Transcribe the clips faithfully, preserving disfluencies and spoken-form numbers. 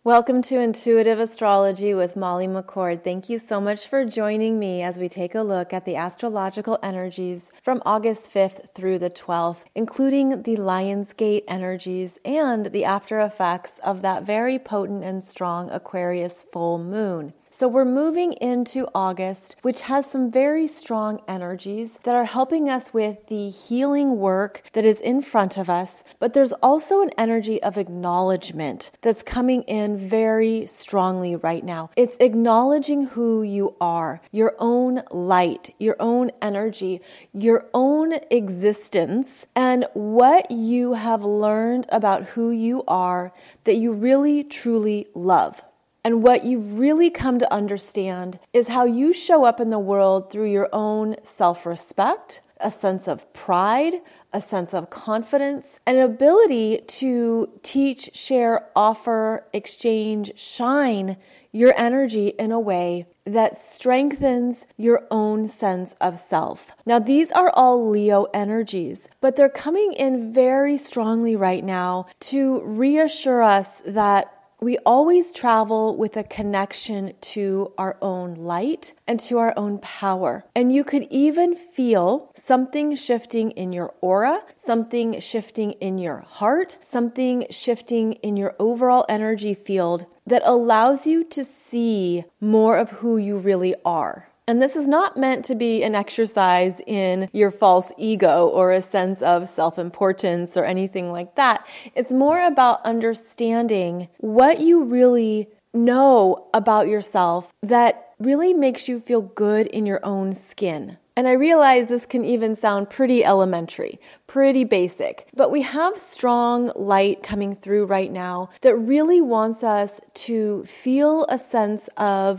Welcome to Intuitive Astrology with Molly McCord. Thank you so much for joining me as we take a look at the astrological energies from August fifth through the twelfth, including the Lionsgate energies and the after effects of that very potent and strong Aquarius full moon. So we're moving into August, which has some very strong energies that are helping us with the healing work that is in front of us. But there's also an energy of acknowledgement that's coming in very strongly right now. It's acknowledging who you are, your own light, your own energy, your own existence, and what you have learned about who you are that you really, truly love. And what you've really come to understand is how you show up in the world through your own self-respect, a sense of pride, a sense of confidence, an ability to teach, share, offer, exchange, shine your energy in a way that strengthens your own sense of self. Now, these are all Leo energies, but they're coming in very strongly right now to reassure us that we always travel with a connection to our own light and to our own power. And you could even feel something shifting in your aura, something shifting in your heart, something shifting in your overall energy field that allows you to see more of who you really are. And this is not meant to be an exercise in your false ego or a sense of self-importance or anything like that. It's more about understanding what you really know about yourself that really makes you feel good in your own skin. And I realize this can even sound pretty elementary, pretty basic, but we have strong light coming through right now that really wants us to feel a sense of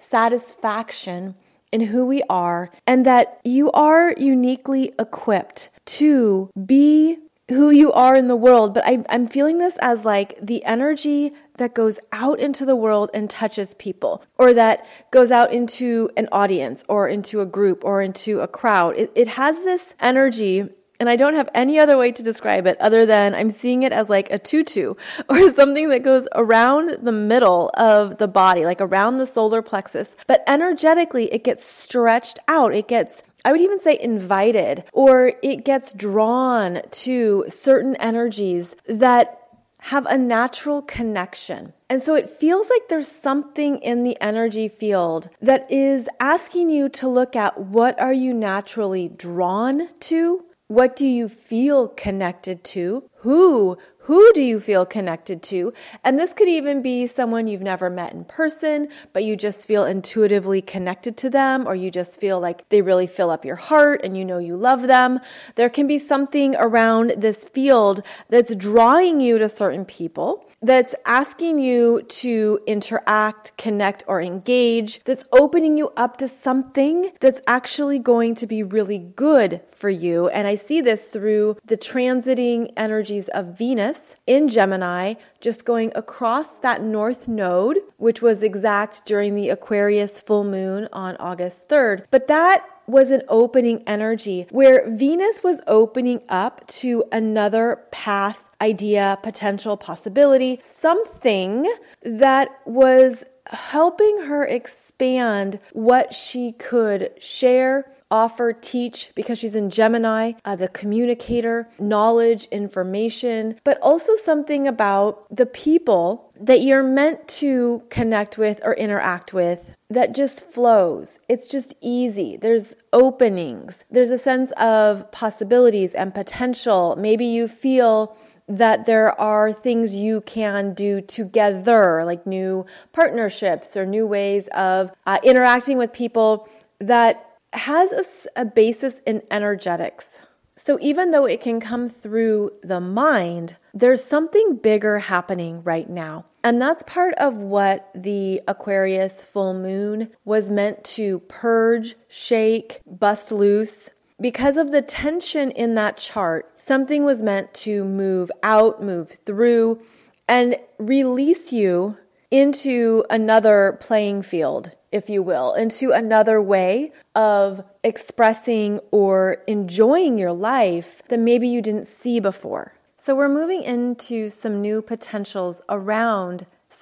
satisfaction in who we are, and that you are uniquely equipped to be who you are in the world. But I, I'm feeling this as like the energy that goes out into the world and touches people, or that goes out into an audience or into a group or into a crowd. It, it has this energy. And I don't have any other way to describe it other than I'm seeing it as like a tutu or something that goes around the middle of the body, like around the solar plexus. But energetically, it gets stretched out. It gets, I would even say, invited, or it gets drawn to certain energies that have a natural connection. And so it feels like there's something in the energy field that is asking you to look at what are you naturally drawn to? What do you feel connected to? Who? Who do you feel connected to? And this could even be someone you've never met in person, but you just feel intuitively connected to them, or you just feel like they really fill up your heart and you know you love them. There can be something around this field that's drawing you to certain people, that's asking you to interact, connect, or engage, that's opening you up to something that's actually going to be really good for you. And I see this through the transiting energies of Venus in Gemini, just going across that north node, which was exact during the Aquarius full moon on August third. But that was an opening energy where Venus was opening up to another path, idea, potential, possibility, something that was helping her expand what she could share, offer, teach, because she's in Gemini, uh, the communicator, knowledge, information, but also something about the people that you're meant to connect with or interact with that just flows. It's just easy. There's openings. There's a sense of possibilities and potential. Maybe you feel that there are things you can do together, like new partnerships or new ways of uh, interacting with people that has a, a basis in energetics. So even though it can come through the mind, there's something bigger happening right now. And that's part of what the Aquarius full moon was meant to purge, shake, bust loose. Because of the tension in that chart, something was meant to move out, move through, and release you into another playing field, if you will, into another way of expressing or enjoying your life that maybe you didn't see before. So we're moving into some new potentials around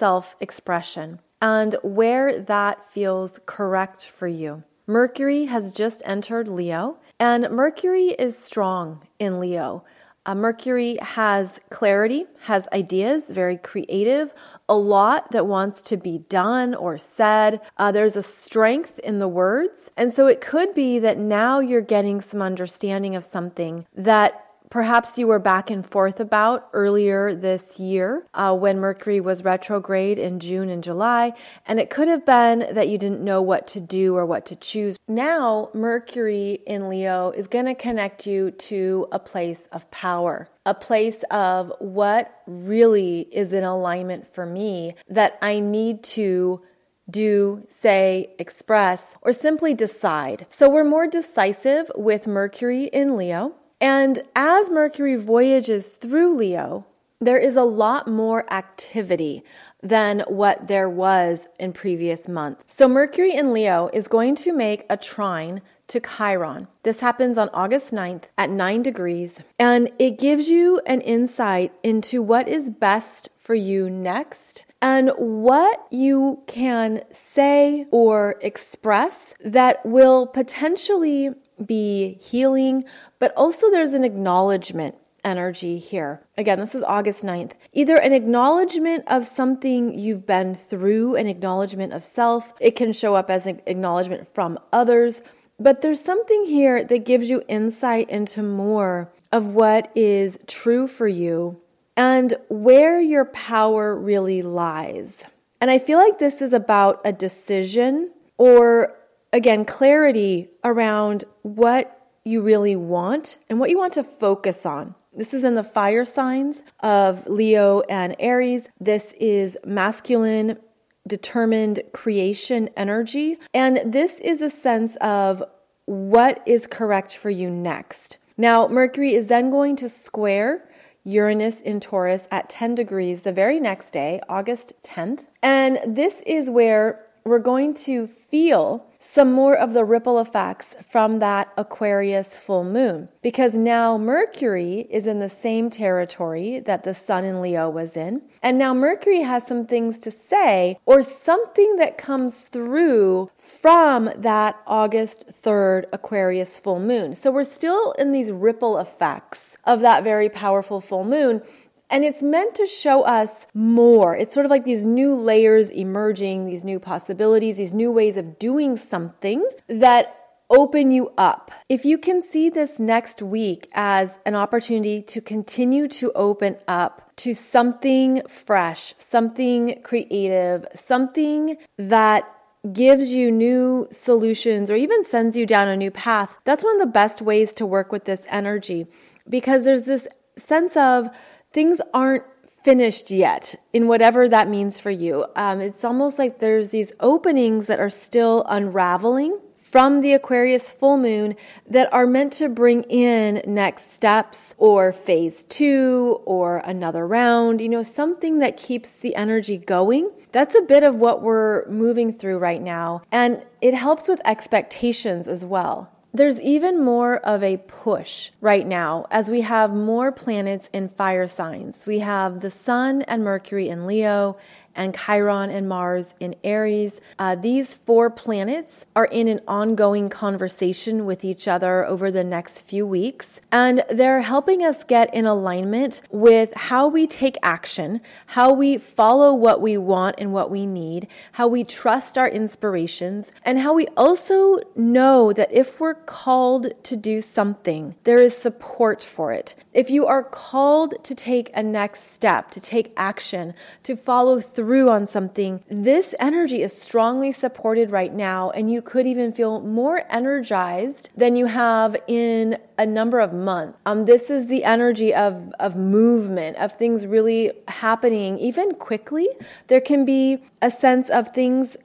self-expression and where that feels correct for you. Mercury has just entered Leo, and Mercury is strong in Leo. Uh, Mercury has clarity, has ideas, very creative, a lot that wants to be done or said. Uh, there's a strength in the words. And so it could be that now you're getting some understanding of something that perhaps you were back and forth about earlier this year uh, when Mercury was retrograde in June and July, and it could have been that you didn't know what to do or what to choose. Now, Mercury in Leo is going to connect you to a place of power, a place of what really is in alignment for me that I need to do, say, express, or simply decide. So we're more decisive with Mercury in Leo. And as Mercury voyages through Leo, there is a lot more activity than what there was in previous months. So Mercury in Leo is going to make a trine to Chiron. This happens on August ninth at nine degrees, and it gives you an insight into what is best for you next and what you can say or express that will potentially be healing, but also there's an acknowledgement energy here. Again, this is August ninth. Either an acknowledgement of something you've been through, an acknowledgement of self. It can show up as an acknowledgement from others, but there's something here that gives you insight into more of what is true for you and where your power really lies. And I feel like this is about a decision or, again, clarity around what you really want and what you want to focus on. This is in the fire signs of Leo and Aries. This is masculine, determined creation energy. And this is a sense of what is correct for you next. Now, Mercury is then going to square Uranus in Taurus at ten degrees the very next day, August tenth. And this is where we're going to feel some more of the ripple effects from that Aquarius full moon, because now Mercury is in the same territory that the sun in Leo was in. And now Mercury has some things to say or something that comes through from that August third Aquarius full moon. So we're still in these ripple effects of that very powerful full moon. And it's meant to show us more. It's sort of like these new layers emerging, these new possibilities, these new ways of doing something that open you up. If you can see this next week as an opportunity to continue to open up to something fresh, something creative, something that gives you new solutions or even sends you down a new path, that's one of the best ways to work with this energy, because there's this sense of things aren't finished yet in whatever that means for you. Um, it's almost like there's these openings that are still unraveling from the Aquarius full moon that are meant to bring in next steps or phase two or another round, you know, something that keeps the energy going. That's a bit of what we're moving through right now. And it helps with expectations as well. There's even more of a push right now as we have more planets in fire signs. We have the Sun and Mercury in Leo and Chiron and Mars in Aries. Uh, these four planets are in an ongoing conversation with each other over the next few weeks, and they're helping us get in alignment with how we take action, how we follow what we want and what we need, how we trust our inspirations, and how we also know that if we're called to do something, there is support for it. If you are called to take a next step, to take action, to follow through through on something, this energy is strongly supported right now, and you could even feel more energized than you have in a number of months. Um, this is the energy of, of movement, of things really happening even quickly. There can be a sense of things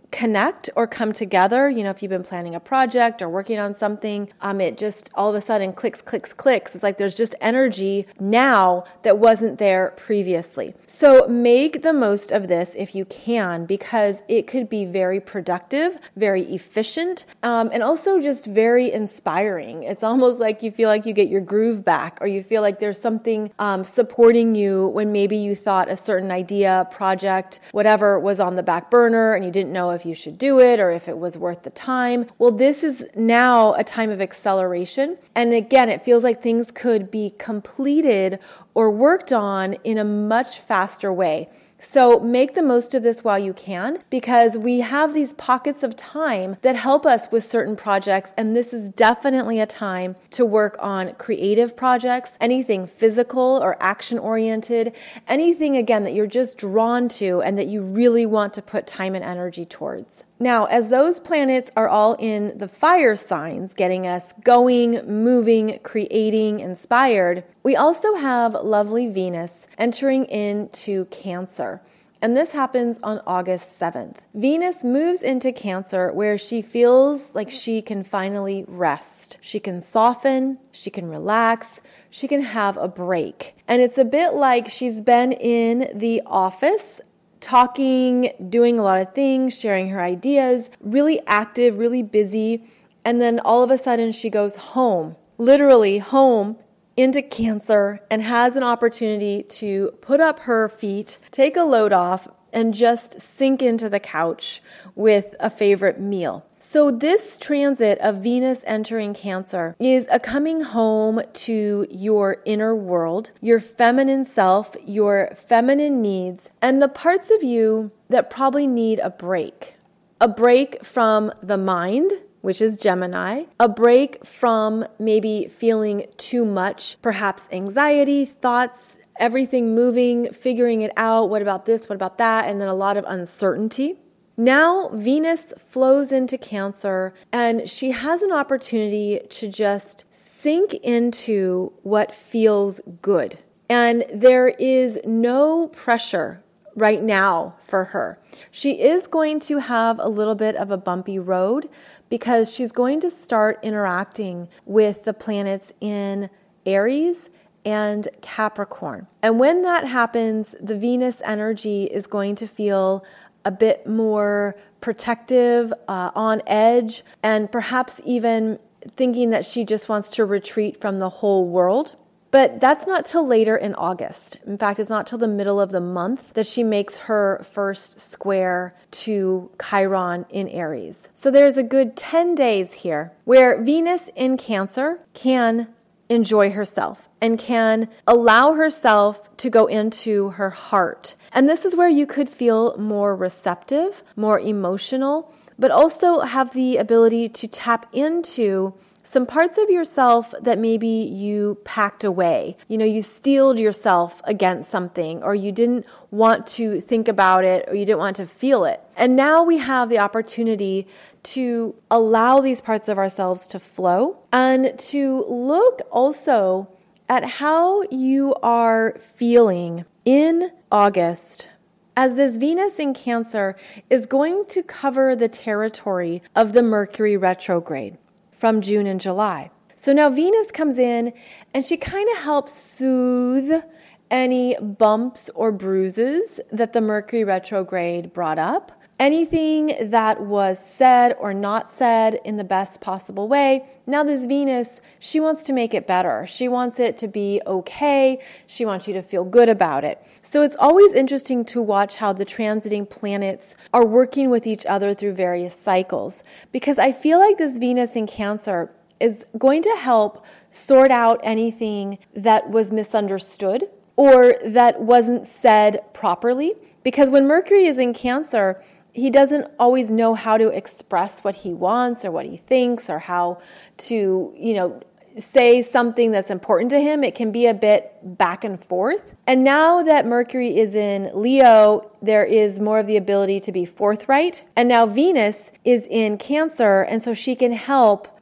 connect or come together. You know, if you've been planning a project or working on something, um, it just all of a sudden clicks, clicks, clicks. It's like there's just energy now that wasn't there previously. So make the most of this if you can, because it could be very productive, very efficient, um, and also just very inspiring. It's almost like you feel like you get your groove back, or you feel like there's something um, supporting you when maybe you thought a certain idea, project, whatever was on the back burner and you didn't know if you should do it or if it was worth the time. Well, this is now a time of acceleration. And again, it feels like things could be completed or worked on in a much faster way. So make the most of this while you can, because we have these pockets of time that help us with certain projects. And this is definitely a time to work on creative projects, anything physical or action oriented, anything again that you're just drawn to and that you really want to put time and energy towards. Now, as those planets are all in the fire signs, getting us going, moving, creating, inspired, we also have lovely Venus entering into Cancer. And this happens on August seventh. Venus moves into Cancer where she feels like she can finally rest. She can soften, she can relax, she can have a break. And it's a bit like she's been in the office talking, doing a lot of things, sharing her ideas, really active, really busy. And then all of a sudden she goes home, literally home into Cancer, and has an opportunity to put up her feet, take a load off, and just sink into the couch with a favorite meal. So this transit of Venus entering Cancer is a coming home to your inner world, your feminine self, your feminine needs, and the parts of you that probably need a break. A break from the mind, which is Gemini, a break from maybe feeling too much, perhaps anxiety, thoughts, everything moving, figuring it out, what about this, what about that, and then a lot of uncertainty. Now Venus flows into Cancer and she has an opportunity to just sink into what feels good. And there is no pressure right now for her. She is going to have a little bit of a bumpy road because she's going to start interacting with the planets in Aries and Capricorn. And when that happens, the Venus energy is going to feel a bit more protective, uh, on edge, and perhaps even thinking that she just wants to retreat from the whole world. But that's not till later in August. In fact, it's not till the middle of the month that she makes her first square to Chiron in Aries. So there's a good ten days here where Venus in Cancer can enjoy herself and can allow herself to go into her heart. And this is where you could feel more receptive, more emotional, but also have the ability to tap into some parts of yourself that maybe you packed away. You know, you steeled yourself against something, or you didn't want to think about it, or you didn't want to feel it. And now we have the opportunity to allow these parts of ourselves to flow and to look also at how you are feeling in August, as this Venus in Cancer is going to cover the territory of the Mercury retrograde from June and July. So now Venus comes in and she kind of helps soothe any bumps or bruises that the Mercury retrograde brought up. Anything that was said or not said in the best possible way. Now this Venus, she wants to make it better. She wants it to be okay. She wants you to feel good about it. So it's always interesting to watch how the transiting planets are working with each other through various cycles, because I feel like this Venus in Cancer is going to help sort out anything that was misunderstood or that wasn't said properly. Because when Mercury is in Cancer, he doesn't always know how to express what he wants or what he thinks, or how to, you know, say something that's important to him. It can be a bit back and forth. And now that Mercury is in Leo, there is more of the ability to be forthright. And now Venus is in Cancer, and so she can help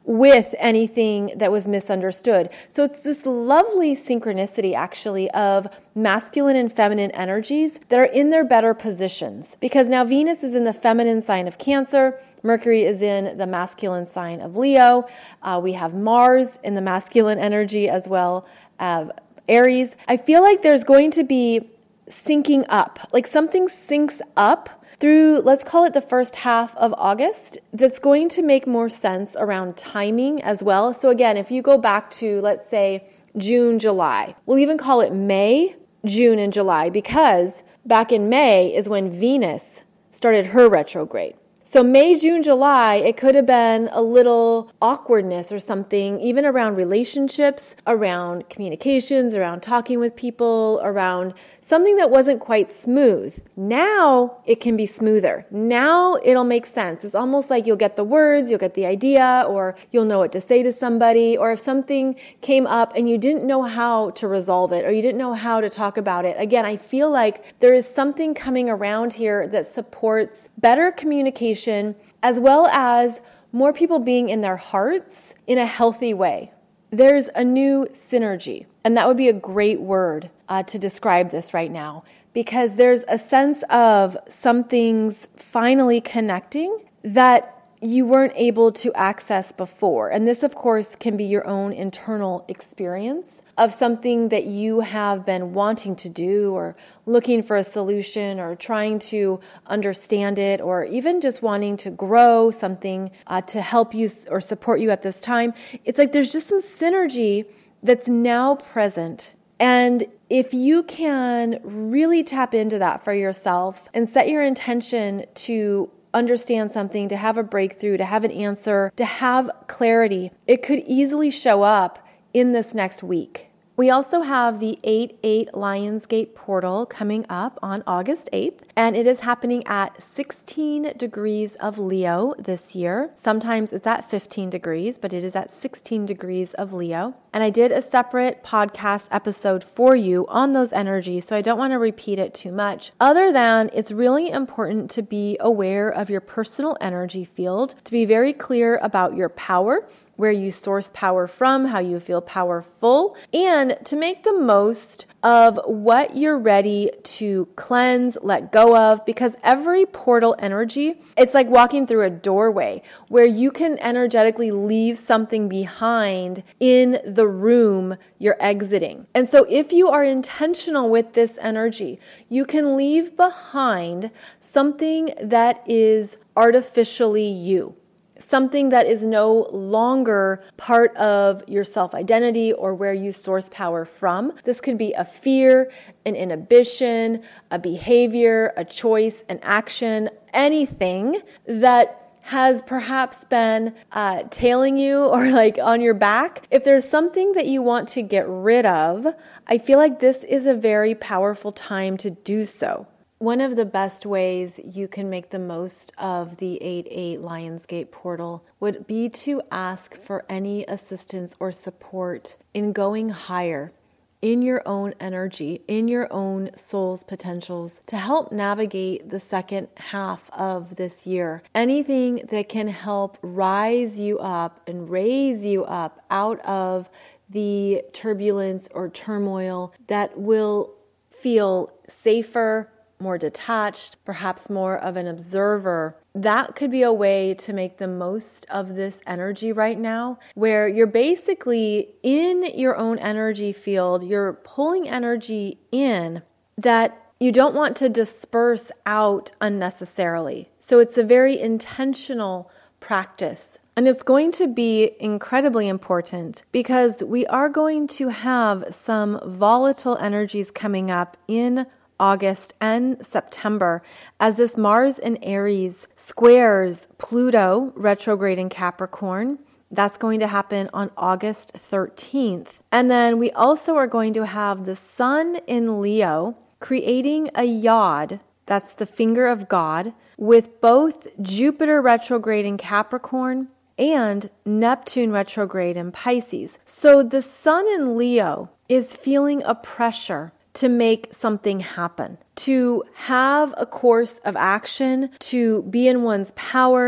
with anything that was misunderstood. So it's this lovely synchronicity actually of masculine and feminine energies that are in their better positions, because now Venus is in the feminine sign of Cancer, Mercury is in the masculine sign of Leo, uh, we have Mars in the masculine energy as well as Aries. I feel like there's going to be syncing up, like something syncs up through, let's call it the first half of August, that's going to make more sense around timing as well. So again, if you go back to, let's say, June, July, we'll even call it May, June, and July, because back in May is when Venus started her retrograde. So May, June, July, it could have been a little awkwardness or something, even around relationships, around communications, around talking with people, around something that wasn't quite smooth. Now it can be smoother. Now it'll make sense. It's almost like you'll get the words, you'll get the idea, or you'll know what to say to somebody, or if something came up and you didn't know how to resolve it, or you didn't know how to talk about it. Again, I feel like there is something coming around here that supports better communication, as well as more people being in their hearts in a healthy way. There's a new synergy, and that would be a great word uh, to describe this right now, because there's a sense of some things finally connecting that you weren't able to access before. And this, of course, can be your own internal experience of something that you have been wanting to do, or looking for a solution, or trying to understand it, or even just wanting to grow something uh, to help you or support you at this time. It's like there's just some synergy that's now present. And if you can really tap into that for yourself and set your intention to understand something, to have a breakthrough, to have an answer, to have clarity, it could easily show up in this next week. We also have the eight eight Lionsgate portal coming up on August eighth, and it is happening at sixteen degrees of Leo this year. Sometimes it's at fifteen degrees, but it is at sixteen degrees of Leo. And I did a separate podcast episode for you on those energies, so I don't want to repeat it too much, other than it's really important to be aware of your personal energy field, to be very clear about your power, where you source power from, how you feel powerful, and to make the most of what you're ready to cleanse, let go of, because every portal energy, it's like walking through a doorway where you can energetically leave something behind in the room you're exiting. And so if you are intentional with this energy, you can leave behind something that is artificially you. Something that is no longer part of your self-identity or where you source power from. This could be a fear, an inhibition, a behavior, a choice, an action, anything that has perhaps been uh, tailing you or like on your back. If there's something that you want to get rid of, I feel like this is a very powerful time to do so. One of the best ways you can make the most of the eight eight Lionsgate portal would be to ask for any assistance or support in going higher in your own energy, in your own soul's potentials, to help navigate the second half of this year. Anything that can help rise you up and raise you up out of the turbulence or turmoil that will feel safer, more detached, perhaps more of an observer. That could be a way to make the most of this energy right now, where you're basically in your own energy field, you're pulling energy in that you don't want to disperse out unnecessarily. So it's a very intentional practice. And it's going to be incredibly important because we are going to have some volatile energies coming up in August and September as this Mars in Aries squares Pluto retrograde in Capricorn. That's going to happen on August thirteenth. And then we also are going to have the Sun in Leo creating a yod, that's the finger of God, with both Jupiter retrograde in Capricorn and Neptune retrograde in Pisces. So the Sun in Leo is feeling a pressure to make something happen, to have a course of action, to be in one's power,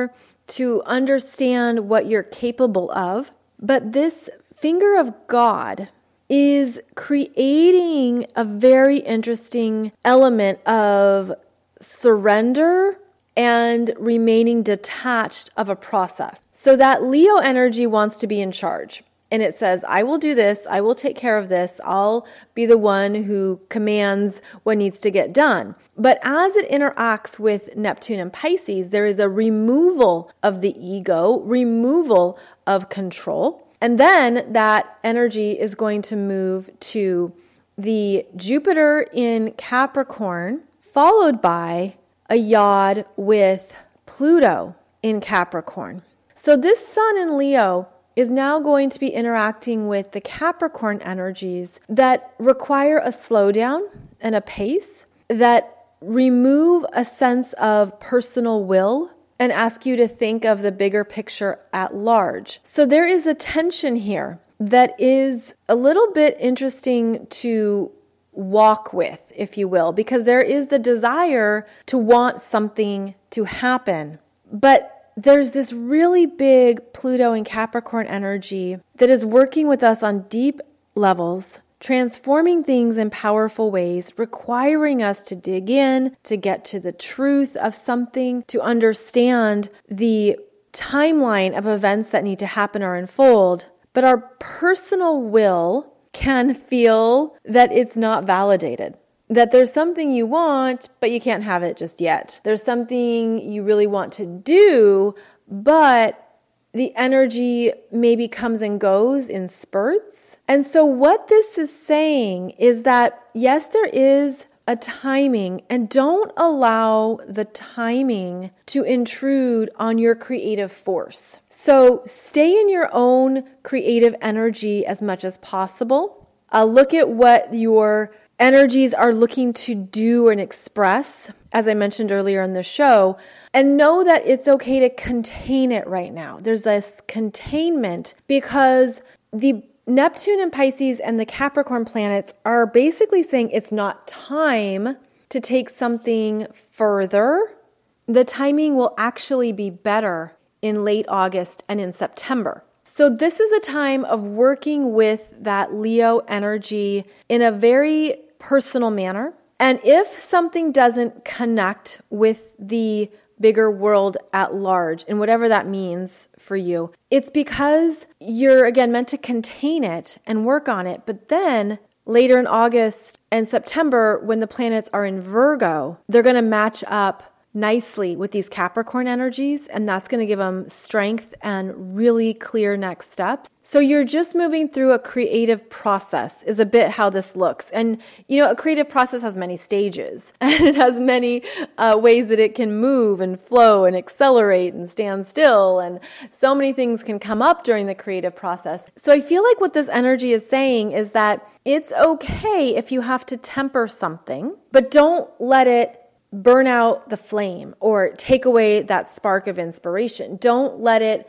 to understand what you're capable of. But this finger of God is creating a very interesting element of surrender and remaining detached of a process. So that Leo energy wants to be in charge. And it says, I will do this. I will take care of this. I'll be the one who commands what needs to get done. But as it interacts with Neptune and Pisces, there is a removal of the ego, removal of control. And then that energy is going to move to the Jupiter in Capricorn, followed by a yod with Pluto in Capricorn. So this sun in Leo is now going to be interacting with the Capricorn energies that require a slowdown and a pace, that remove a sense of personal will and ask you to think of the bigger picture at large. So there is a tension here that is a little bit interesting to walk with, if you will, because there is the desire to want something to happen. But there's this really big Pluto and Capricorn energy that is working with us on deep levels, transforming things in powerful ways, requiring us to dig in, to get to the truth of something, to understand the timeline of events that need to happen or unfold. But our personal will can feel that it's not validated. That there's something you want, but you can't have it just yet. There's something you really want to do, but the energy maybe comes and goes in spurts. And so what this is saying is that, yes, there is a timing, and don't allow the timing to intrude on your creative force. So stay in your own creative energy as much as possible. Uh, look at what your energies are looking to do and express, as I mentioned earlier in the show, and know that it's okay to contain it right now. There's this containment because the Neptune and Pisces and the Capricorn planets are basically saying it's not time to take something further. The timing will actually be better in late August and in September. So this is a time of working with that Leo energy in a very personal manner. And if something doesn't connect with the bigger world at large, and whatever that means for you, it's because you're, again, meant to contain it and work on it. But then later in August and September, when the planets are in Virgo, they're going to match up nicely with these Capricorn energies, and that's going to give them strength and really clear next steps. So you're just moving through a creative process is a bit how this looks. And, you know, a creative process has many stages, and it has many uh, ways that it can move and flow and accelerate and stand still. And so many things can come up during the creative process. So I feel like what this energy is saying is that it's okay if you have to temper something, but don't let it burn out the flame or take away that spark of inspiration. Don't let it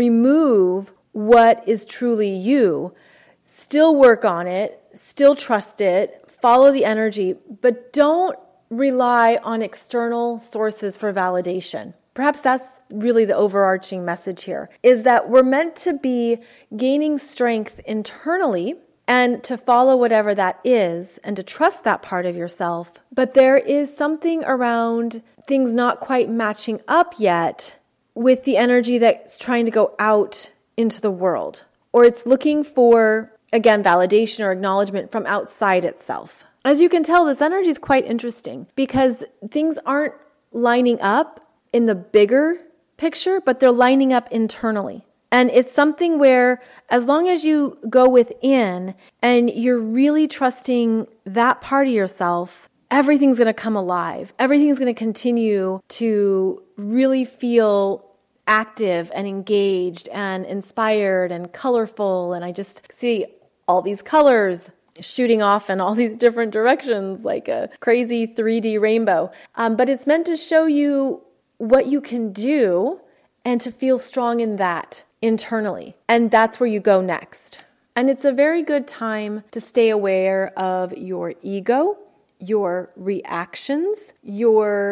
remove what is truly you. Still work on it, still trust it, follow the energy, but don't rely on external sources for validation. Perhaps that's really the overarching message here, is that we're meant to be gaining strength internally and to follow whatever that is and to trust that part of yourself. But there is something around things not quite matching up yet with the energy that's trying to go out into the world. Or it's looking for, again, validation or acknowledgement from outside itself. As you can tell, this energy is quite interesting because things aren't lining up in the bigger picture, but they're lining up internally. And it's something where as long as you go within and you're really trusting that part of yourself, everything's going to come alive. Everything's going to continue to really feel active and engaged and inspired and colorful. And I just see all these colors shooting off in all these different directions like a crazy three D rainbow. Um, but it's meant to show you what you can do and to feel strong in that internally. And that's where you go next. And it's a very good time to stay aware of your ego, your reactions, your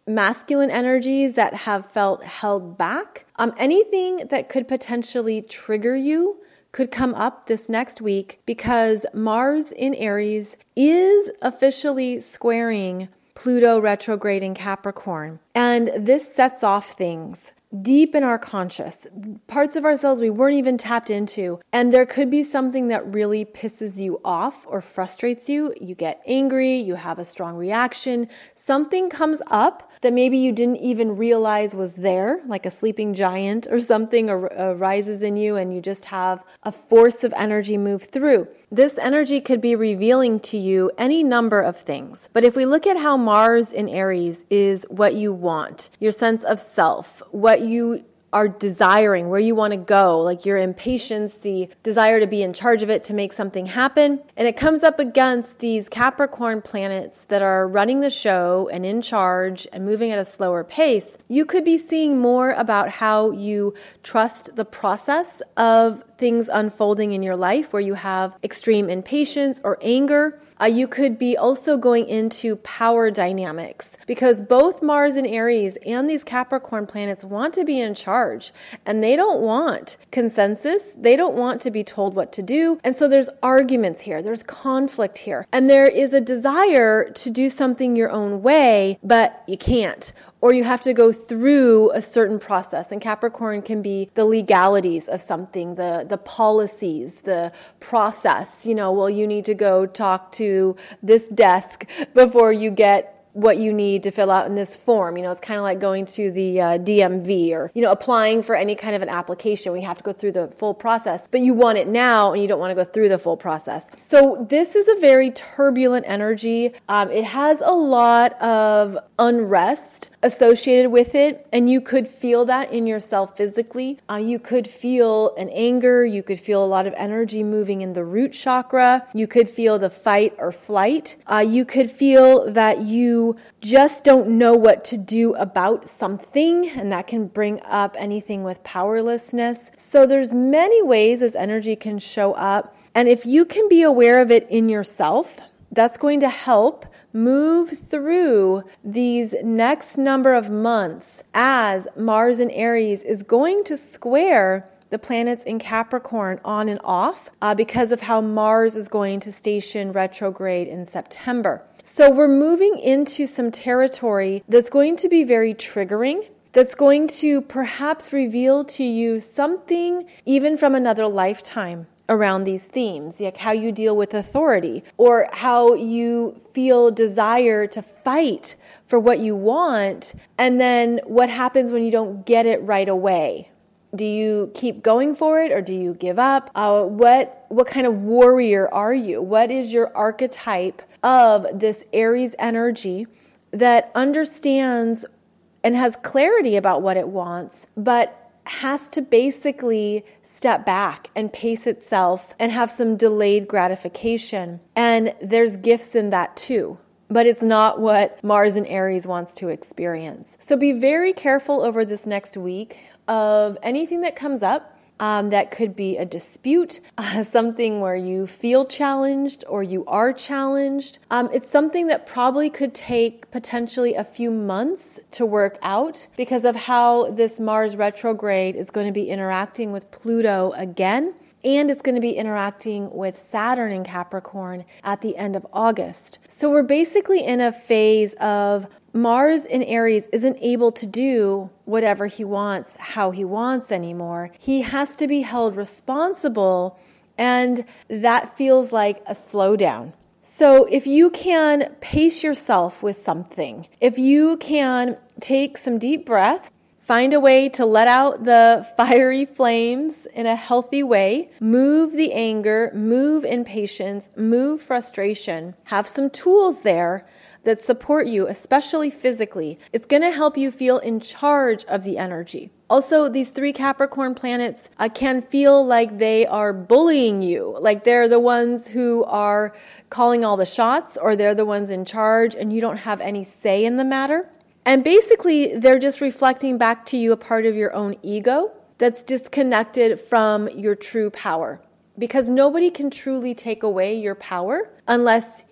masculine energies that have felt held back. Um, anything that could potentially trigger you could come up this next week because Mars in Aries is officially squaring Pluto retrograde in Capricorn. And this sets off things deep in our conscious, parts of ourselves we weren't even tapped into. And there could be something that really pisses you off or frustrates you. You get angry, you have a strong reaction. Something comes up that maybe you didn't even realize was there, like a sleeping giant or something ar- arises in you, and you just have a force of energy move through. This energy could be revealing to you any number of things. But if we look at how Mars in Aries is what you want, your sense of self, what you are desiring, where you want to go, like your impatience, the desire to be in charge of it, to make something happen. And it comes up against these Capricorn planets that are running the show and in charge and moving at a slower pace. You could be seeing more about how you trust the process of things unfolding in your life, where you have extreme impatience or anger. Uh, you could be also going into power dynamics because both Mars and Aries and these Capricorn planets want to be in charge, and they don't want consensus. They don't want to be told what to do. And so there's arguments here. There's conflict here. And there is a desire to do something your own way, but you can't. Or you have to go through a certain process. And Capricorn can be the legalities of something, the, the policies, the process. You know, well, you need to go talk to this desk before you get what you need to fill out in this form. You know, it's kind of like going to the uh, D M V or, you know, applying for any kind of an application. We have to go through the full process, but you want it now and you don't want to go through the full process. So this is a very turbulent energy. Um, it has a lot of unrest associated with it, and you could feel that in yourself physically. Uh, you could feel an anger. You could feel a lot of energy moving in the root chakra. You could feel the fight or flight. Uh, you could feel that you just don't know what to do about something, and that can bring up anything with powerlessness. So there's many ways this energy can show up, and if you can be aware of it in yourself, that's going to help move through these next number of months as Mars in Aries is going to square the planets in Capricorn on and off uh, because of how Mars is going to station retrograde in September. So we're moving into some territory that's going to be very triggering, that's going to perhaps reveal to you something even from another lifetime around these themes, like how you deal with authority or how you feel desire to fight for what you want, and then what happens when you don't get it right away. Do you keep going for it or do you give up? Uh, what what kind of warrior are you? What is your archetype of this Aries energy that understands and has clarity about what it wants, but has to basically step back and pace itself and have some delayed gratification? And there's gifts in that too. But it's not what Mars in Aries wants to experience. So be very careful over this next week of anything that comes up. Um, that could be a dispute, uh, something where you feel challenged or you are challenged. Um, it's something that probably could take potentially a few months to work out because of how this Mars retrograde is going to be interacting with Pluto again. And it's going to be interacting with Saturn in Capricorn at the end of August. So we're basically in a phase of Mars in Aries isn't able to do whatever he wants, how he wants anymore. He has to be held responsible, and that feels like a slowdown. So if you can pace yourself with something, if you can take some deep breaths, find a way to let out the fiery flames in a healthy way, move the anger, move impatience, move frustration, have some tools there that support you, especially physically. It's going to help you feel in charge of the energy. Also, these three Capricorn planets uh, can feel like they are bullying you, like they're the ones who are calling all the shots, or they're the ones in charge and you don't have any say in the matter. And basically, they're just reflecting back to you a part of your own ego that's disconnected from your true power. Because nobody can truly take away your power unless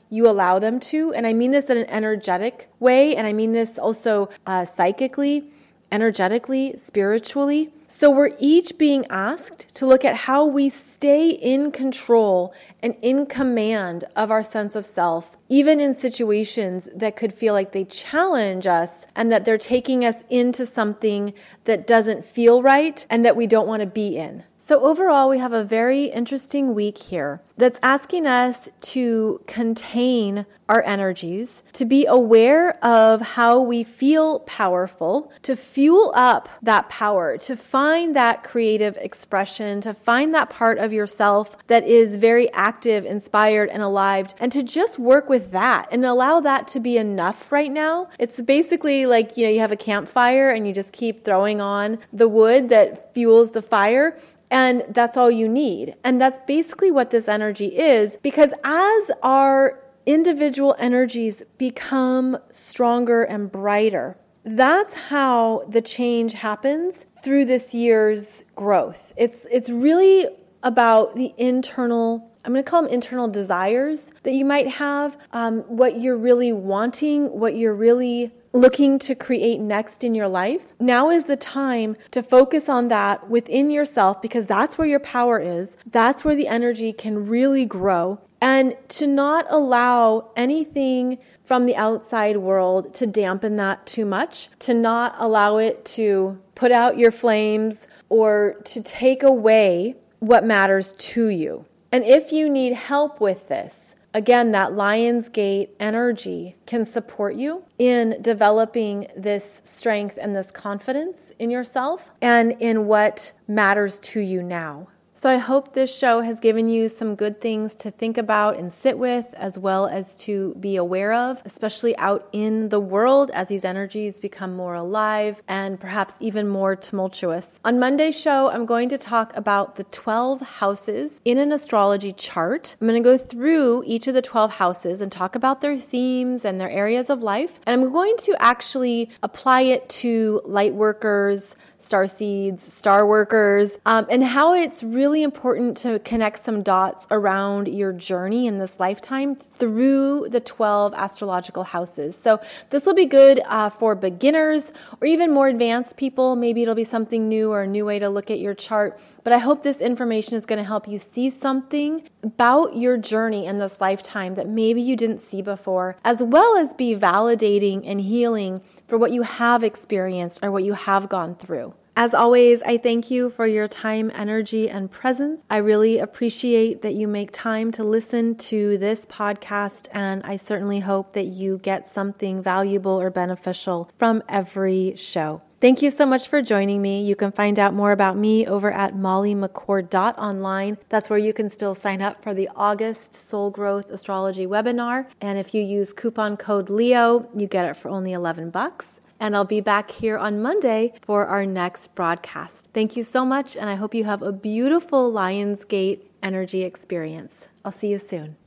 you allow them to. And I mean this in an energetic way, and I mean this also uh, psychically, energetically, spiritually. So we're each being asked to look at how we stay in control and in command of our sense of self, even in situations that could feel like they challenge us and that they're taking us into something that doesn't feel right and that we don't want to be in. So overall, we have a very interesting week here that's asking us to contain our energies, to be aware of how we feel powerful, to fuel up that power, to find that creative expression, to find that part of yourself that is very active, inspired, and alive, and to just work with that and allow that to be enough right now. It's basically like, you know, you have a campfire and you just keep throwing on the wood that fuels the fire. And that's all you need. And that's basically what this energy is, because as our individual energies become stronger and brighter, that's how the change happens through this year's growth. It's it's really about the internal, I'm going to call them internal desires that you might have, um, what you're really wanting, what you're really looking to create next in your life. Now is the time to focus on that within yourself, because that's where your power is. That's where the energy can really grow, and to not allow anything from the outside world to dampen that too much, to not allow it to put out your flames or to take away what matters to you. And if you need help with this, again, that Lionsgate energy can support you in developing this strength and this confidence in yourself and in what matters to you now. So I hope this show has given you some good things to think about and sit with, as well as to be aware of, especially out in the world as these energies become more alive and perhaps even more tumultuous. On Monday's show, I'm going to talk about the twelve houses in an astrology chart. I'm going to go through each of the twelve houses and talk about their themes and their areas of life. And I'm going to actually apply it to light workers, star seeds, star workers, um, and how it's really important to connect some dots around your journey in this lifetime through the twelve astrological houses. So this will be good uh, for beginners or even more advanced people. Maybe it'll be something new or a new way to look at your chart. But I hope this information is going to help you see something about your journey in this lifetime that maybe you didn't see before, as well as be validating and healing for what you have experienced or what you have gone through. As always, I thank you for your time, energy, and presence. I really appreciate that you make time to listen to this podcast, and I certainly hope that you get something valuable or beneficial from every show. Thank you so much for joining me. You can find out more about me over at molly mccord dot online. That's where you can still sign up for the August Soul Growth Astrology webinar. And if you use coupon code Leo, you get it for only eleven bucks. And I'll be back here on Monday for our next broadcast. Thank you so much, and I hope you have a beautiful Lionsgate energy experience. I'll see you soon.